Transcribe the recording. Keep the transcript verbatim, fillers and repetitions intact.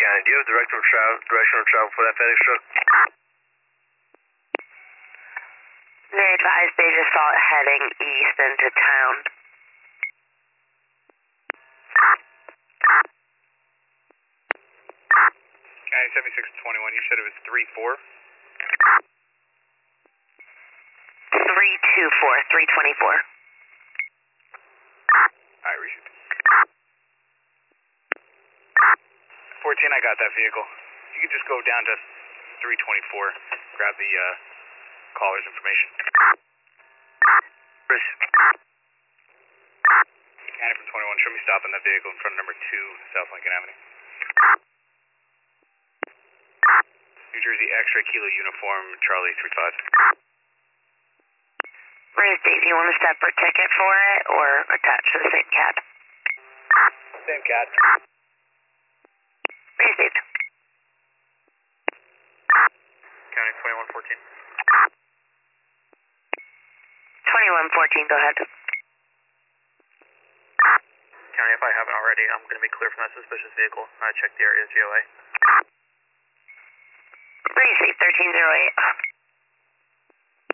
County. Do you have directional travel, directional travel for that FedEx truck? They advised they just saw it heading east into town. County seventy-six twenty-one, you said it was three four? three two four, three twenty-four. Alright, received. fourteen, I got that vehicle. You can just go down to three twenty-four, grab the uh, caller's information. Chris. County from twenty-one, show me stopping that vehicle in front of number two, South Lincoln Avenue. New Jersey X-ray Kilo Uniform, Charlie three five. Raise Dave, you want a separate ticket for it or attached to the same cab? Same cat. Raise Dave. County twenty-one fourteen. twenty-one fourteen, go ahead. County, if I haven't already, I'm going to be clear from that suspicious vehicle. I checked the area G O A. Raise Dave, thirteen oh eight.